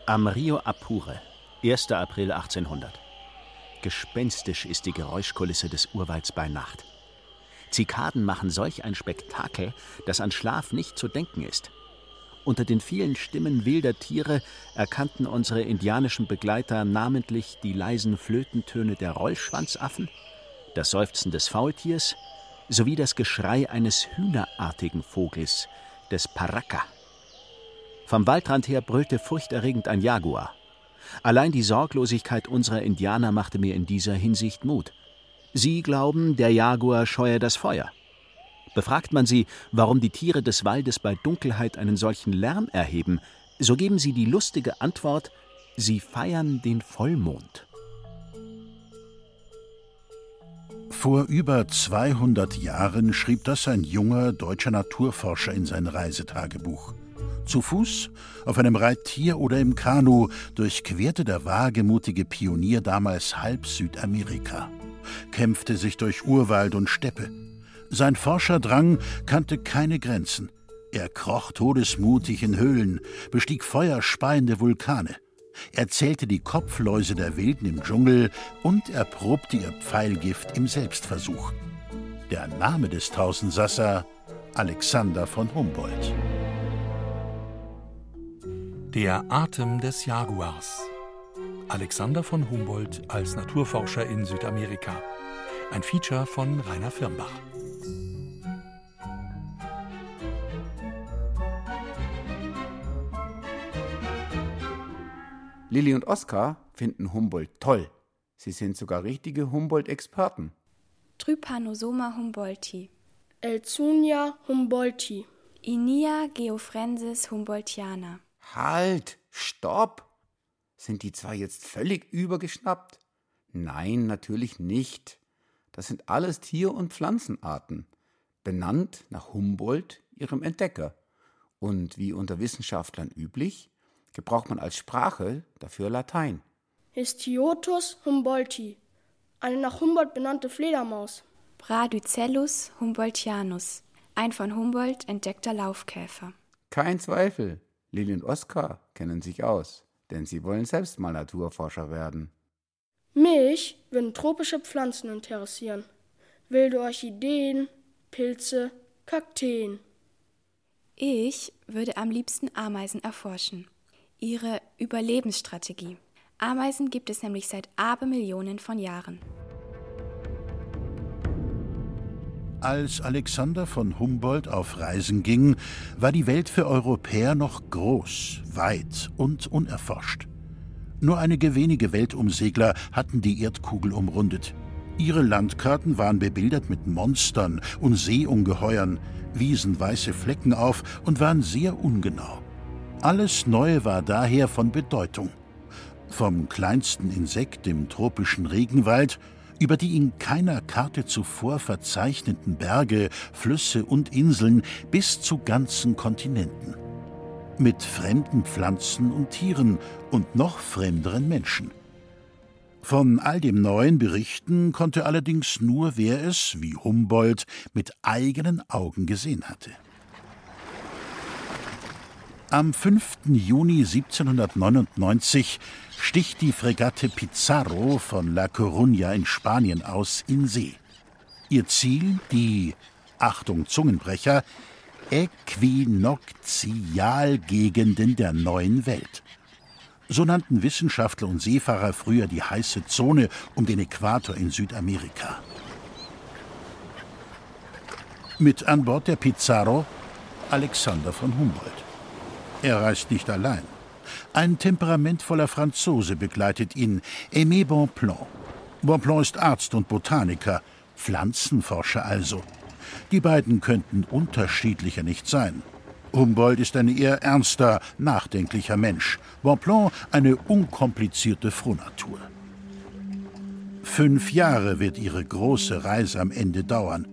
Am Rio Apure, 1. April 1800. Gespenstisch ist die Geräuschkulisse des Urwalds bei Nacht. Zikaden machen solch ein Spektakel, dass an Schlaf nicht zu denken ist. Unter den vielen Stimmen wilder Tiere erkannten unsere indianischen Begleiter namentlich die leisen Flötentöne der Rollschwanzaffen, das Seufzen des Faultiers sowie das Geschrei eines hühnerartigen Vogels, des Paracca. Vom Waldrand her brüllte furchterregend ein Jaguar. Allein die Sorglosigkeit unserer Indianer machte mir in dieser Hinsicht Mut. Sie glauben, der Jaguar scheue das Feuer. Befragt man sie, warum die Tiere des Waldes bei Dunkelheit einen solchen Lärm erheben, so geben sie die lustige Antwort: Sie feiern den Vollmond. Vor über 200 Jahren schrieb das ein junger deutscher Naturforscher in sein Reisetagebuch. Zu Fuß, auf einem Reittier oder im Kanu durchquerte der wagemutige Pionier damals halb Südamerika, kämpfte sich durch Urwald und Steppe. Sein Forscherdrang kannte keine Grenzen. Er kroch todesmutig in Höhlen, bestieg feuerspeiende Vulkane. Er zählte die Kopfläuse der Wilden im Dschungel und erprobte ihr Pfeilgift im Selbstversuch. Der Name des Tausendsasser: Alexander von Humboldt. Der Atem des Jaguars. Alexander von Humboldt als Naturforscher in Südamerika. Ein Feature von Rainer Firnbach. Lilli und Oskar finden Humboldt toll. Sie sind sogar richtige Humboldt-Experten. Trypanosoma humboldti. Elzunia humboldti. Inia geoffrensis humboldtiana. Halt! Stopp! Sind die zwei jetzt völlig übergeschnappt? Nein, natürlich nicht. Das sind alles Tier- und Pflanzenarten, benannt nach Humboldt, ihrem Entdecker. Und wie unter Wissenschaftlern üblich, gebraucht man als Sprache dafür Latein. Histiotus humboldti, eine nach Humboldt benannte Fledermaus. Bradycellus humboldtianus, ein von Humboldt entdeckter Laufkäfer. Kein Zweifel, Lilli und Oskar kennen sich aus, denn sie wollen selbst mal Naturforscher werden. Mich würden tropische Pflanzen interessieren. Wilde Orchideen, Pilze, Kakteen. Ich würde am liebsten Ameisen erforschen. Ihre Überlebensstrategie. Ameisen gibt es nämlich seit Abermillionen von Jahren. Als Alexander von Humboldt auf Reisen ging, war die Welt für Europäer noch groß, weit und unerforscht. Nur einige wenige Weltumsegler hatten die Erdkugel umrundet. Ihre Landkarten waren bebildert mit Monstern und Seeungeheuern, wiesen weiße Flecken auf und waren sehr ungenau. Alles Neue war daher von Bedeutung. Vom kleinsten Insekt im tropischen Regenwald über die in keiner Karte zuvor verzeichneten Berge, Flüsse und Inseln bis zu ganzen Kontinenten. Mit fremden Pflanzen und Tieren und noch fremderen Menschen. Von all dem Neuen berichten konnte allerdings nur, wer es, wie Humboldt, mit eigenen Augen gesehen hatte. Am 5. Juni 1799 sticht die Fregatte Pizarro von La Coruña in Spanien aus in See. Ihr Ziel die, Achtung Zungenbrecher, Äquinoktialgegenden der neuen Welt. So nannten Wissenschaftler und Seefahrer früher die heiße Zone um den Äquator in Südamerika. Mit an Bord der Pizarro Alexander von Humboldt. Er reist nicht allein. Ein temperamentvoller Franzose begleitet ihn, Aimé Bonpland. Bonpland ist Arzt und Botaniker, Pflanzenforscher also. Die beiden könnten unterschiedlicher nicht sein. Humboldt ist ein eher ernster, nachdenklicher Mensch. Bonpland eine unkomplizierte Frohnatur. 5 Jahre wird ihre große Reise am Ende dauern.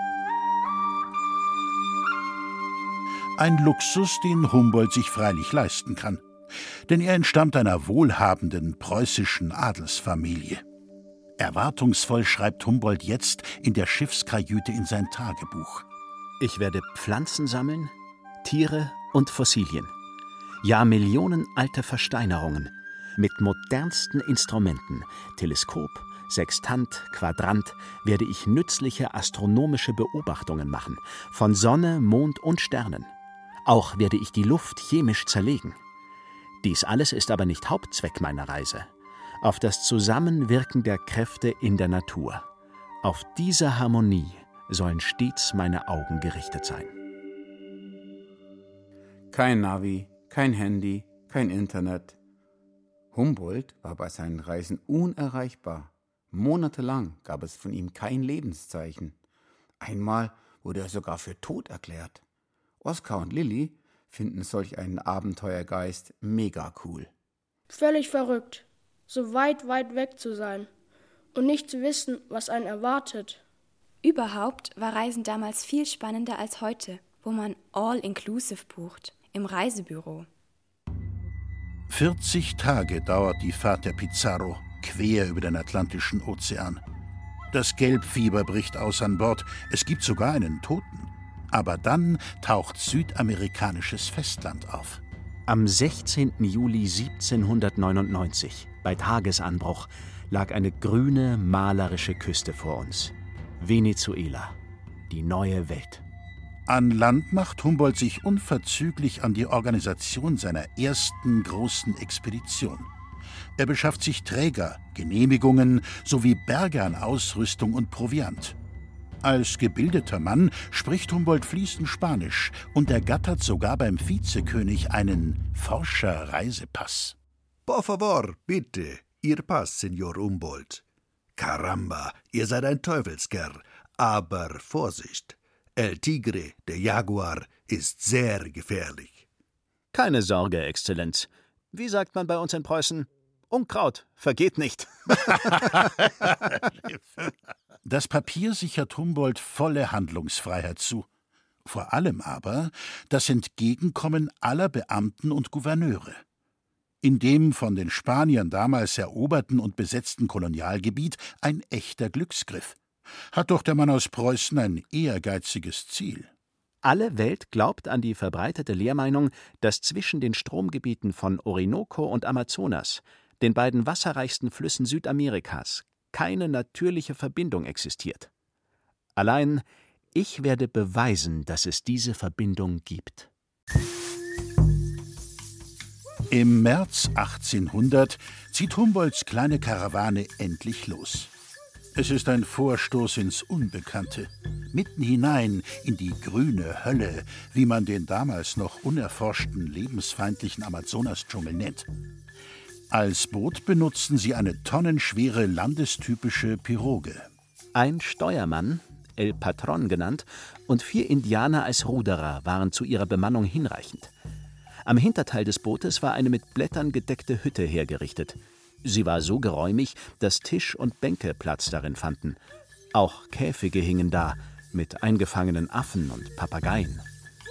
Ein Luxus, den Humboldt sich freilich leisten kann. Denn er entstammt einer wohlhabenden preußischen Adelsfamilie. Erwartungsvoll schreibt Humboldt jetzt in der Schiffskajüte in sein Tagebuch. Ich werde Pflanzen sammeln, Tiere und Fossilien. Ja, Millionen alte Versteinerungen mit modernsten Instrumenten, Teleskop, Sextant, Quadrant, werde ich nützliche astronomische Beobachtungen machen, von Sonne, Mond und Sternen. Auch werde ich die Luft chemisch zerlegen. Dies alles ist aber nicht Hauptzweck meiner Reise. Auf das Zusammenwirken der Kräfte in der Natur. Auf diese Harmonie sollen stets meine Augen gerichtet sein. Kein Navi, kein Handy, kein Internet. Humboldt war bei seinen Reisen unerreichbar. Monatelang gab es von ihm kein Lebenszeichen. Einmal wurde er sogar für tot erklärt. Oskar und Lilli finden solch einen Abenteuergeist mega cool. Völlig verrückt, so weit weg zu sein und nicht zu wissen, was einen erwartet. Überhaupt war Reisen damals viel spannender als heute, wo man all-inclusive bucht, im Reisebüro. 40 Tage dauert die Fahrt der Pizarro quer über den Atlantischen Ozean. Das Gelbfieber bricht aus an Bord, es gibt sogar einen Toten. Aber dann taucht südamerikanisches Festland auf. Am 16. Juli 1799, bei Tagesanbruch, lag eine grüne, malerische Küste vor uns. Venezuela, die neue Welt. An Land macht Humboldt sich unverzüglich an die Organisation seiner ersten großen Expedition. Er beschafft sich Träger, Genehmigungen sowie Berge an Ausrüstung und Proviant. Als gebildeter Mann spricht Humboldt fließend Spanisch und ergattert sogar beim Vizekönig einen Forscher-Reisepass. Por favor, bitte, Ihr Pass, Senor Humboldt. Caramba, ihr seid ein Teufelskerl, aber Vorsicht, El Tigre, der Jaguar, ist sehr gefährlich. Keine Sorge, Exzellenz. Wie sagt man bei uns in Preußen? Unkraut vergeht nicht. Das Papier sichert Humboldt volle Handlungsfreiheit zu. Vor allem aber das Entgegenkommen aller Beamten und Gouverneure. In dem von den Spaniern damals eroberten und besetzten Kolonialgebiet ein echter Glücksgriff. Hat doch der Mann aus Preußen ein ehrgeiziges Ziel. Alle Welt glaubt an die verbreitete Lehrmeinung, dass zwischen den Stromgebieten von Orinoco und Amazonas, den beiden wasserreichsten Flüssen Südamerikas, keine natürliche Verbindung existiert. Allein ich werde beweisen, dass es diese Verbindung gibt. Im März 1800 zieht Humboldts kleine Karawane endlich los. Es ist ein Vorstoß ins Unbekannte, mitten hinein in die grüne Hölle, wie man den damals noch unerforschten, lebensfeindlichen Amazonasdschungel nennt. Als Boot benutzten sie eine tonnenschwere landestypische Piroge. Ein Steuermann, El Patron genannt, und 4 Indianer als Ruderer waren zu ihrer Bemannung hinreichend. Am Hinterteil des Bootes war eine mit Blättern gedeckte Hütte hergerichtet. Sie war so geräumig, dass Tisch und Bänke Platz darin fanden. Auch Käfige hingen da, mit eingefangenen Affen und Papageien.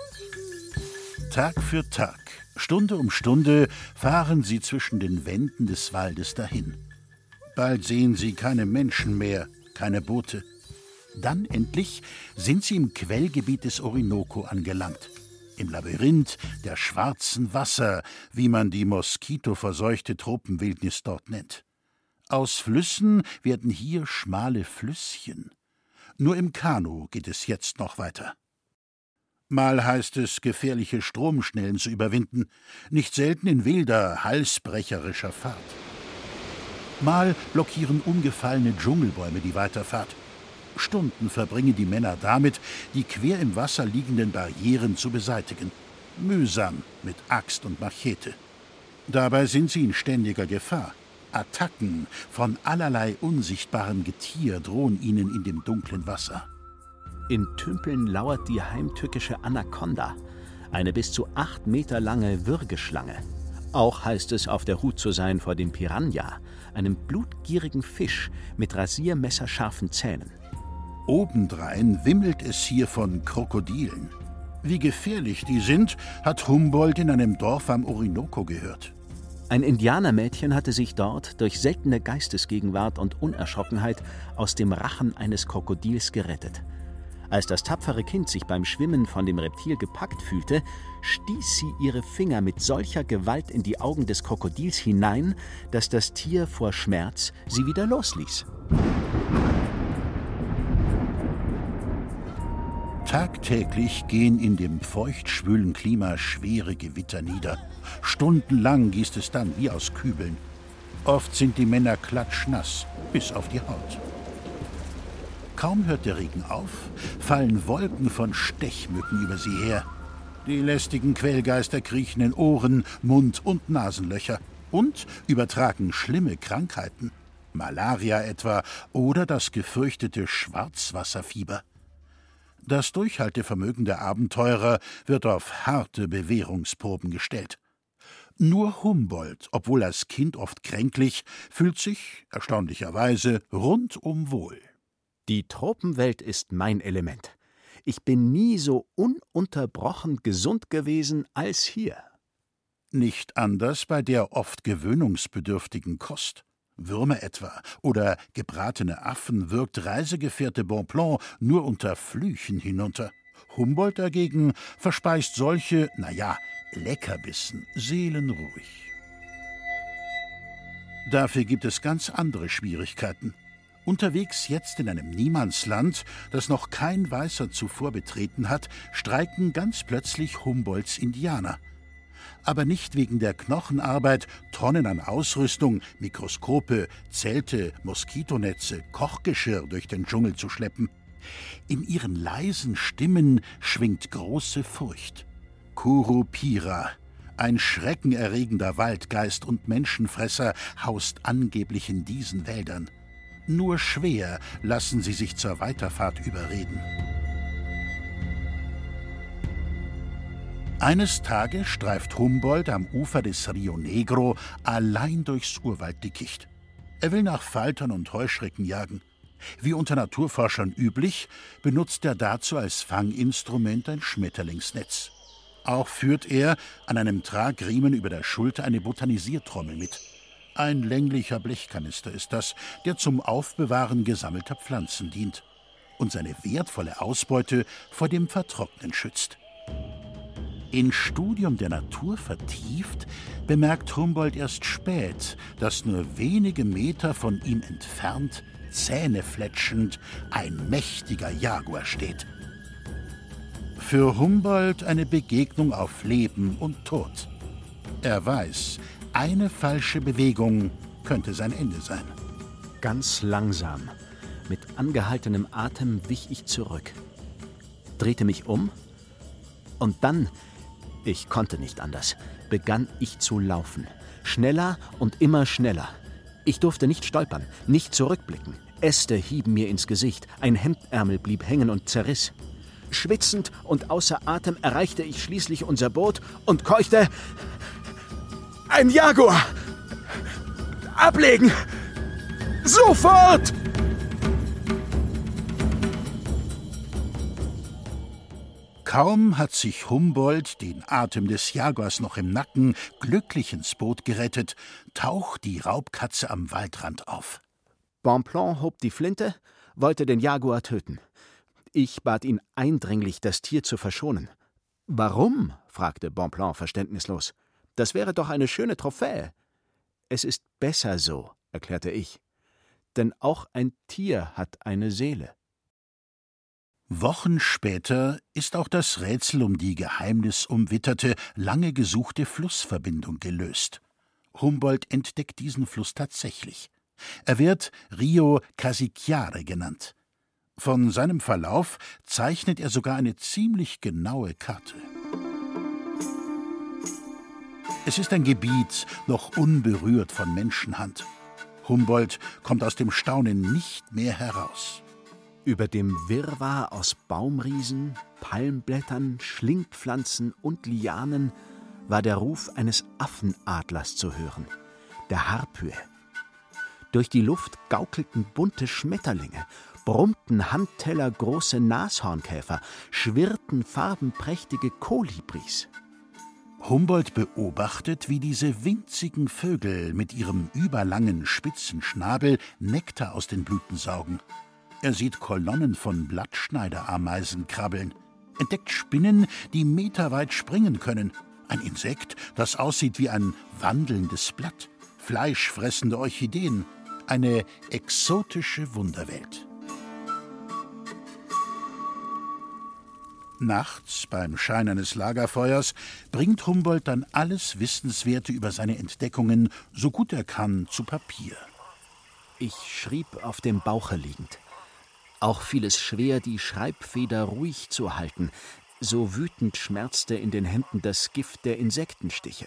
Tag für Tag, Stunde um Stunde fahren sie zwischen den Wänden des Waldes dahin. Bald sehen sie keine Menschen mehr, keine Boote. Dann endlich sind sie im Quellgebiet des Orinoco angelangt. Im Labyrinth der schwarzen Wasser, wie man die moskitoverseuchte Tropenwildnis dort nennt. Aus Flüssen werden hier schmale Flüsschen. Nur im Kanu geht es jetzt noch weiter. Mal heißt es, gefährliche Stromschnellen zu überwinden, nicht selten in wilder, halsbrecherischer Fahrt. Mal blockieren umgefallene Dschungelbäume die Weiterfahrt. Stunden verbringen die Männer damit, die quer im Wasser liegenden Barrieren zu beseitigen. Mühsam mit Axt und Machete. Dabei sind sie in ständiger Gefahr. Attacken von allerlei unsichtbarem Getier drohen ihnen in dem dunklen Wasser. In Tümpeln lauert die heimtückische Anaconda, eine bis zu 8 Meter lange Würgeschlange. Auch heißt es, auf der Hut zu sein vor dem Piranha, einem blutgierigen Fisch mit rasiermesserscharfen Zähnen. Obendrein wimmelt es hier von Krokodilen. Wie gefährlich die sind, hat Humboldt in einem Dorf am Orinoco gehört. Ein Indianermädchen hatte sich dort durch seltene Geistesgegenwart und Unerschrockenheit aus dem Rachen eines Krokodils gerettet. Als das tapfere Kind sich beim Schwimmen von dem Reptil gepackt fühlte, stieß sie ihre Finger mit solcher Gewalt in die Augen des Krokodils hinein, dass das Tier vor Schmerz sie wieder losließ. Tagtäglich gehen in dem feuchtschwülen Klima schwere Gewitter nieder. Stundenlang gießt es dann wie aus Kübeln. Oft sind die Männer klatschnass, bis auf die Haut. Kaum hört der Regen auf, fallen Wolken von Stechmücken über sie her. Die lästigen Quellgeister kriechen in Ohren, Mund- und Nasenlöcher und übertragen schlimme Krankheiten, Malaria etwa oder das gefürchtete Schwarzwasserfieber. Das Durchhaltevermögen der Abenteurer wird auf harte Bewährungsproben gestellt. Nur Humboldt, obwohl als Kind oft kränklich, fühlt sich, erstaunlicherweise, rundum wohl. Die Tropenwelt ist mein Element. Ich bin nie so ununterbrochen gesund gewesen als hier. Nicht anders bei der oft gewöhnungsbedürftigen Kost. Würmer etwa oder gebratene Affen wirkt Reisegefährte Bonpland nur unter Flüchen hinunter. Humboldt dagegen verspeist solche, Leckerbissen seelenruhig. Dafür gibt es ganz andere Schwierigkeiten. Unterwegs jetzt in einem Niemandsland, das noch kein Weißer zuvor betreten hat, streiken ganz plötzlich Humboldts Indianer. Aber nicht wegen der Knochenarbeit, Tonnen an Ausrüstung, Mikroskope, Zelte, Moskitonetze, Kochgeschirr durch den Dschungel zu schleppen. In ihren leisen Stimmen schwingt große Furcht. Curupira, ein schreckenerregender Waldgeist und Menschenfresser, haust angeblich in diesen Wäldern. Nur schwer lassen sie sich zur Weiterfahrt überreden. Eines Tages streift Humboldt am Ufer des Rio Negro allein durchs Urwalddickicht. Er will nach Faltern und Heuschrecken jagen. Wie unter Naturforschern üblich, benutzt er dazu als Fanginstrument ein Schmetterlingsnetz. Auch führt er an einem Tragriemen über der Schulter eine Botanisiertrommel mit. Ein länglicher Blechkanister ist das, der zum Aufbewahren gesammelter Pflanzen dient und seine wertvolle Ausbeute vor dem Vertrocknen schützt. In Studium der Natur vertieft, bemerkt Humboldt erst spät, dass nur wenige Meter von ihm entfernt, zähnefletschend, ein mächtiger Jaguar steht. Für Humboldt eine Begegnung auf Leben und Tod. Er weiß, eine falsche Bewegung könnte sein Ende sein. Ganz langsam, mit angehaltenem Atem wich ich zurück, drehte mich um und dann, ich konnte nicht anders, begann ich zu laufen. Schneller und immer schneller. Ich durfte nicht stolpern, nicht zurückblicken. Äste hieben mir ins Gesicht, ein Hemdärmel blieb hängen und zerriss. Schwitzend und außer Atem erreichte ich schließlich unser Boot und keuchte: »Ein Jaguar! Ablegen! Sofort!« Kaum hat sich Humboldt, den Atem des Jaguars noch im Nacken, glücklich ins Boot gerettet, taucht die Raubkatze am Waldrand auf. Bonpland hob die Flinte, wollte den Jaguar töten. Ich bat ihn eindringlich, das Tier zu verschonen. »Warum?« fragte Bonpland verständnislos. »Das wäre doch eine schöne Trophäe.« »Es ist besser so«, erklärte ich. »Denn auch ein Tier hat eine Seele.« Wochen später ist auch das Rätsel um die geheimnisumwitterte, lange gesuchte Flussverbindung gelöst. Humboldt entdeckt diesen Fluss tatsächlich. Er wird Rio Casiquiare genannt. Von seinem Verlauf zeichnet er sogar eine ziemlich genaue Karte. Es ist ein Gebiet, noch unberührt von Menschenhand. Humboldt kommt aus dem Staunen nicht mehr heraus. Über dem Wirrwarr aus Baumriesen, Palmblättern, Schlingpflanzen und Lianen war der Ruf eines Affenadlers zu hören, der Harpyie. Durch die Luft gaukelten bunte Schmetterlinge, brummten handtellergroße Nashornkäfer, schwirrten farbenprächtige Kolibris. Humboldt beobachtet, wie diese winzigen Vögel mit ihrem überlangen, spitzen Schnabel Nektar aus den Blüten saugen. Er sieht Kolonnen von Blattschneiderameisen krabbeln, entdeckt Spinnen, die meterweit springen können, ein Insekt, das aussieht wie ein wandelndes Blatt, fleischfressende Orchideen, eine exotische Wunderwelt. Nachts, beim Schein eines Lagerfeuers, bringt Humboldt dann alles Wissenswerte über seine Entdeckungen, so gut er kann, zu Papier. Ich schrieb auf dem Bauche liegend. Auch fiel es schwer, die Schreibfeder ruhig zu halten. So wütend schmerzte in den Händen das Gift der Insektenstiche.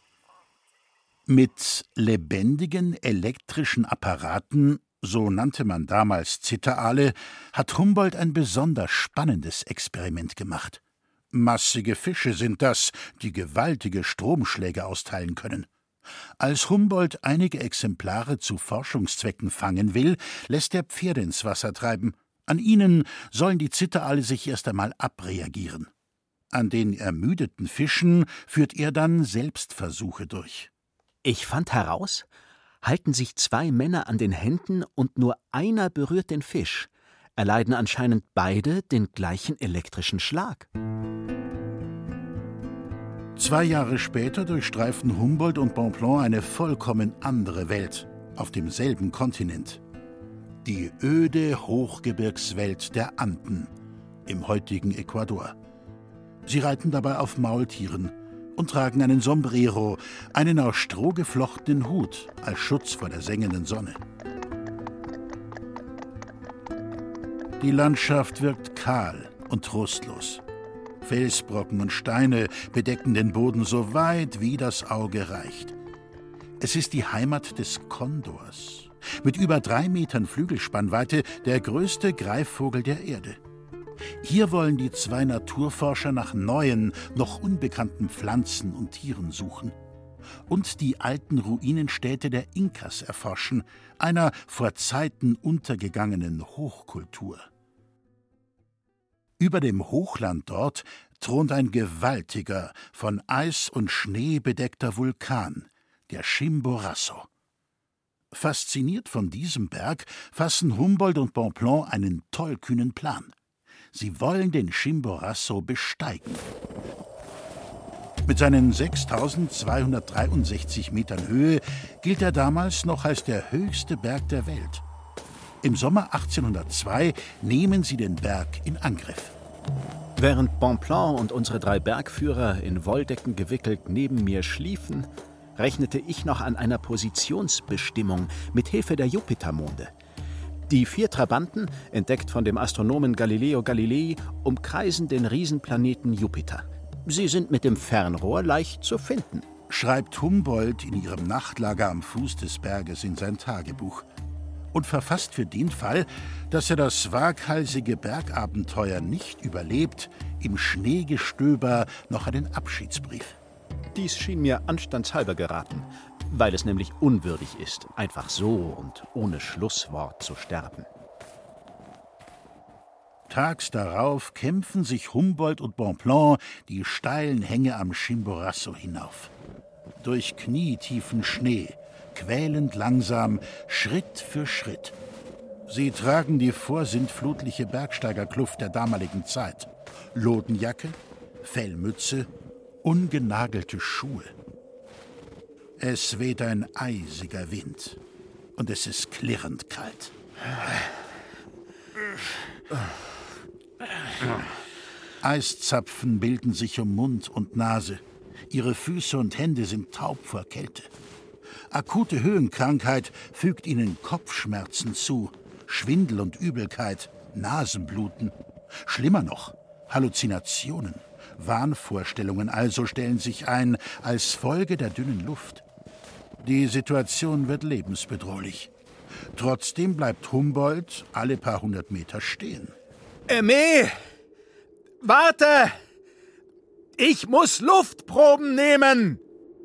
Mit lebendigen elektrischen Apparaten, so nannte man damals Zitterale, hat Humboldt ein besonders spannendes Experiment gemacht. Massige Fische sind das, die gewaltige Stromschläge austeilen können. Als Humboldt einige Exemplare zu Forschungszwecken fangen will, lässt er Pferde ins Wasser treiben. An ihnen sollen die Zitterale sich erst einmal abreagieren. An den ermüdeten Fischen führt er dann Selbstversuche durch. Ich fand heraus, halten sich 2 Männer an den Händen und nur einer berührt den Fisch, erleiden anscheinend beide den gleichen elektrischen Schlag. 2 Jahre später durchstreifen Humboldt und Bonpland eine vollkommen andere Welt, auf demselben Kontinent. Die öde Hochgebirgswelt der Anden, im heutigen Ecuador. Sie reiten dabei auf Maultieren und tragen einen Sombrero, einen aus Stroh geflochtenen Hut, als Schutz vor der sengenden Sonne. Die Landschaft wirkt kahl und trostlos. Felsbrocken und Steine bedecken den Boden so weit, wie das Auge reicht. Es ist die Heimat des Kondors. Mit über 3 Metern Flügelspannweite der größte Greifvogel der Erde. Hier wollen die 2 Naturforscher nach neuen, noch unbekannten Pflanzen und Tieren suchen. Und die alten Ruinenstädte der Inkas erforschen, einer vor Zeiten untergegangenen Hochkultur. Über dem Hochland dort thront ein gewaltiger, von Eis und Schnee bedeckter Vulkan, der Chimborazo. Fasziniert von diesem Berg fassen Humboldt und Bonpland einen tollkühnen Plan. Sie wollen den Chimborazo besteigen. Mit seinen 6.263 Metern Höhe gilt er damals noch als der höchste Berg der Welt. Im Sommer 1802 nehmen sie den Berg in Angriff. Während Bonpland und unsere 3 Bergführer in Wolldecken gewickelt neben mir schliefen, rechnete ich noch an einer Positionsbestimmung mit Hilfe der Jupitermonde. Die 4 Trabanten, entdeckt von dem Astronomen Galileo Galilei, umkreisen den Riesenplaneten Jupiter. Sie sind mit dem Fernrohr leicht zu finden, schreibt Humboldt in ihrem Nachtlager am Fuß des Berges in sein Tagebuch und verfasst für den Fall, dass er das waghalsige Bergabenteuer nicht überlebt, im Schneegestöber noch einen Abschiedsbrief. Dies schien mir anstandshalber geraten, weil es nämlich unwürdig ist, einfach so und ohne Schlusswort zu sterben. Tags darauf kämpfen sich Humboldt und Bonpland die steilen Hänge am Chimborazo hinauf. Durch knietiefen Schnee, quälend langsam, Schritt für Schritt. Sie tragen die vorsintflutliche Bergsteigerkluft der damaligen Zeit. Lodenjacke, Fellmütze, ungenagelte Schuhe. Es weht ein eisiger Wind und es ist klirrend kalt. Eiszapfen bilden sich um Mund und Nase. Ihre Füße und Hände sind taub vor Kälte. Akute Höhenkrankheit fügt ihnen Kopfschmerzen zu, Schwindel und Übelkeit, Nasenbluten. Schlimmer noch, Halluzinationen. Wahnvorstellungen also stellen sich ein als Folge der dünnen Luft. Die Situation wird lebensbedrohlich. Trotzdem bleibt Humboldt alle paar 100 Meter stehen. Aimé! Warte! Ich muss Luftproben nehmen!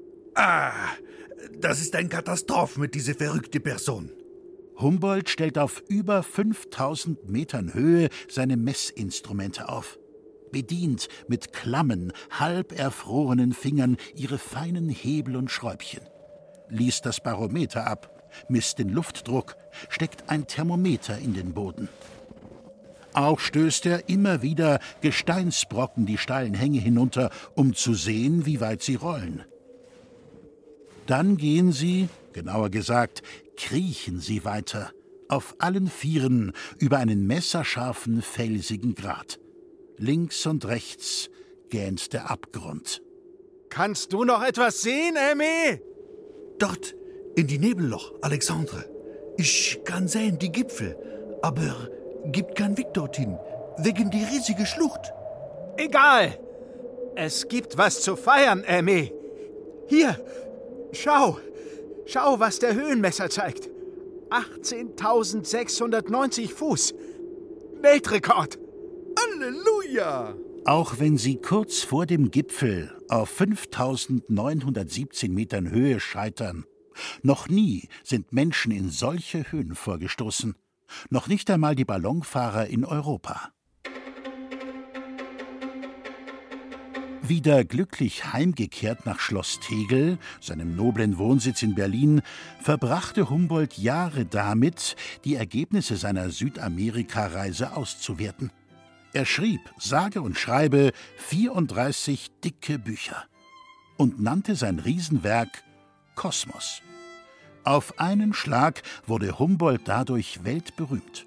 Das ist eine Katastrophe mit dieser verrückten Person. Humboldt stellt auf über 5000 Metern Höhe seine Messinstrumente auf. Bedient mit klammen, halb erfrorenen Fingern ihre feinen Hebel und Schräubchen. Liest das Barometer ab, misst den Luftdruck, steckt ein Thermometer in den Boden. Auch stößt er immer wieder Gesteinsbrocken die steilen Hänge hinunter, um zu sehen, wie weit sie rollen. Dann gehen sie, genauer gesagt, kriechen sie weiter, auf allen Vieren über einen messerscharfen, felsigen Grat. Links und rechts gähnt der Abgrund. Kannst du noch etwas sehen, Aimé? Dort, in die Nebelloch, Alexandre. Ich kann sehen die Gipfel, aber gibt keinen Weg dorthin, wegen die riesige Schlucht. Egal. Es gibt was zu feiern, Aimé. Hier, schau. Schau, was der Höhenmesser zeigt. 18.690 Fuß. Weltrekord. Halleluja! Auch wenn sie kurz vor dem Gipfel auf 5.917 Metern Höhe scheitern, noch nie sind Menschen in solche Höhen vorgestoßen. Noch nicht einmal die Ballonfahrer in Europa. Wieder glücklich heimgekehrt nach Schloss Tegel, seinem noblen Wohnsitz in Berlin, verbrachte Humboldt Jahre damit, die Ergebnisse seiner Südamerika-Reise auszuwerten. Er schrieb, sage und schreibe, 34 dicke Bücher und nannte sein Riesenwerk Kosmos. Auf einen Schlag wurde Humboldt dadurch weltberühmt.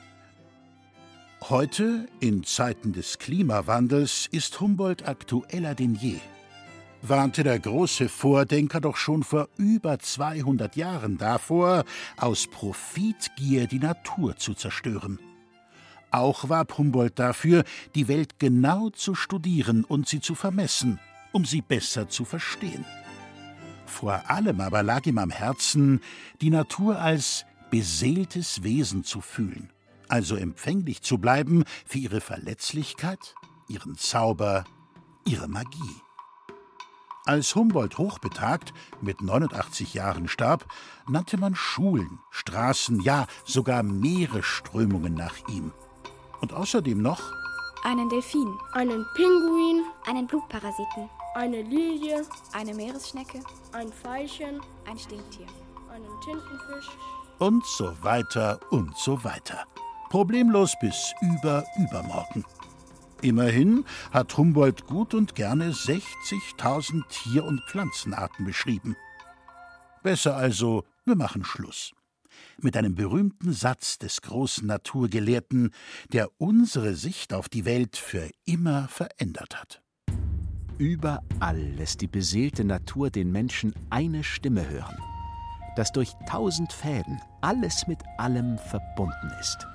Heute, in Zeiten des Klimawandels, ist Humboldt aktueller denn je. Warnte der große Vordenker doch schon vor über 200 Jahren davor, aus Profitgier die Natur zu zerstören. Auch warb Humboldt dafür, die Welt genau zu studieren und sie zu vermessen, um sie besser zu verstehen. Vor allem aber lag ihm am Herzen, die Natur als beseeltes Wesen zu fühlen, also empfänglich zu bleiben für ihre Verletzlichkeit, ihren Zauber, ihre Magie. Als Humboldt hochbetagt mit 89 Jahren starb, nannte man Schulen, Straßen, ja sogar Meeresströmungen nach ihm. Und außerdem noch einen Delfin, einen Pinguin, einen Blutparasiten, eine Lilie, eine Meeresschnecke, ein Veilchen, ein Stinktier, einen Tintenfisch und so weiter und so weiter. Problemlos bis übermorgen. Immerhin hat Humboldt gut und gerne 60.000 Tier- und Pflanzenarten beschrieben. Besser also, wir machen Schluss. Mit einem berühmten Satz des großen Naturgelehrten, der unsere Sicht auf die Welt für immer verändert hat. Überall lässt die beseelte Natur den Menschen eine Stimme hören, dass durch 1000 Fäden alles mit allem verbunden ist.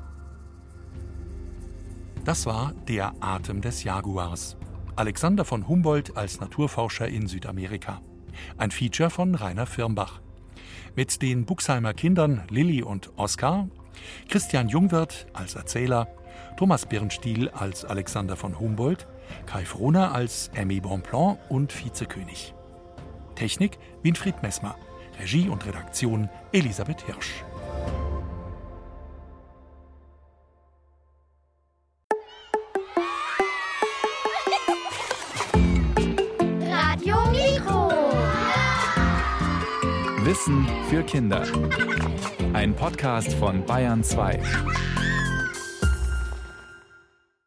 Das war Der Atem des Jaguars. Alexander von Humboldt als Naturforscher in Südamerika. Ein Feature von Rainer Firmbach. Mit den Buxheimer Kindern Lilli und Oskar, Christian Jungwirth als Erzähler, Thomas Birnstiel als Alexander von Humboldt, Kai Frohner als Aimé Bonpland und Vizekönig. Technik Winfried Messmer. Regie und Redaktion Elisabeth Hirsch. Radio Mikro. Wissen für Kinder. Ein Podcast von Bayern 2.